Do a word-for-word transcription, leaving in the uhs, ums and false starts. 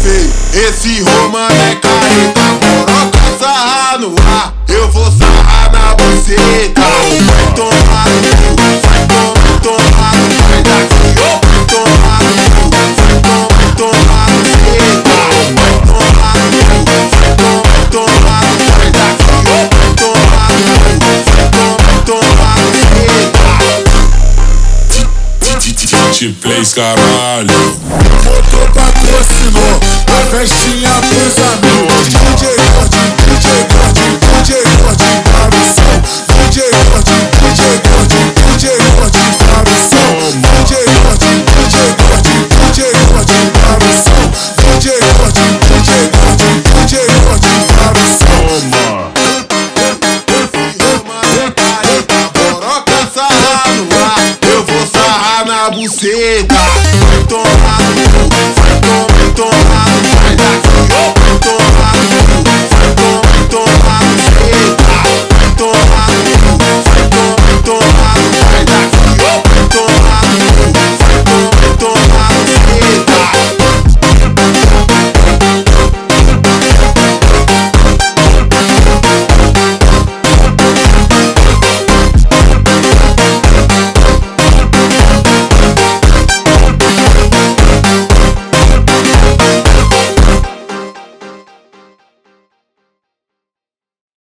feio, esse romano é careta. Coloca sarra no ar, eu vou sarrar na buceta. Vai tomar no cu, vai tomar, tomar no cu, vai daqui, ó. Vai tomar no cu, vai tomar, tomar no buceta. Vai tomar no cu, vai tomar, tomar no cu, vai daqui, ó. Vai tomar no cu, vai tomar, tomar no buceta. T-Plays, caralho. Motor patrocinou a festinha pros amigos. D J Gordinho, D J Gordinho, D J Gordinho para o som. D J Gordinho, D J Gordinho, D J Gordinho para o som. D J Gordinho, D J Gordinho, D J Gordinho para o som. D J Gordinho, D J Gordinho, D J Gordinho para o som. Coloca sarra no ar, eu vou sarrar na buceta. Vai tomar no cu,